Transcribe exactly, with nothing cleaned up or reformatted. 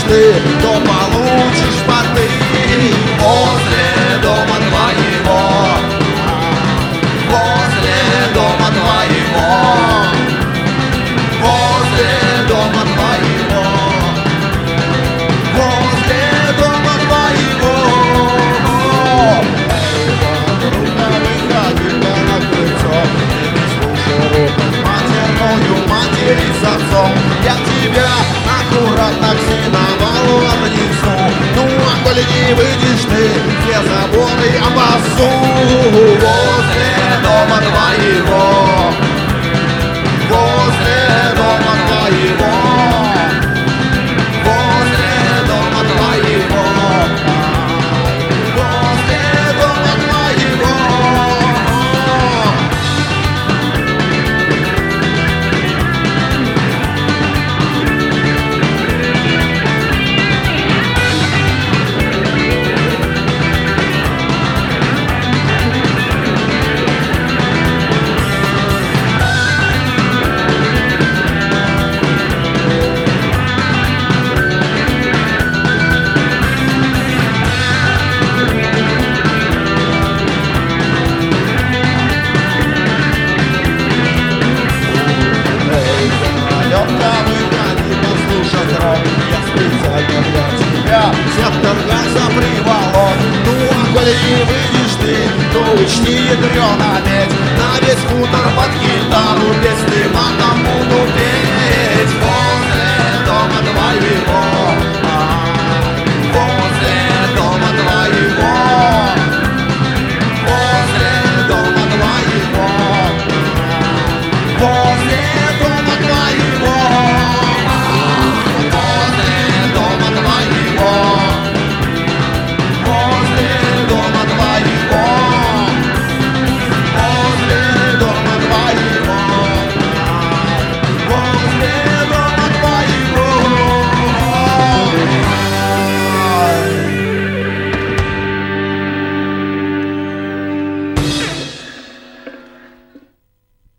ты, то получишь потык. Возле дома твоего, возле дома твоего, возле дома твоего, возле дома твоего. Подруга выходила на крыльцо, не слушай матерную матери с отцом. Я тебя аккуратно к сеновалу отнесу. Ну а коли не выйдешь ты, все заборы обоссу. Возле дома твоего, возле дома твоего, возле дома твоего, возле дома твоего. Сектор газа приволок. Ну а коли не выйдешь ты, то учти ядрёна медь. На весь хутор под гитару, без ты матом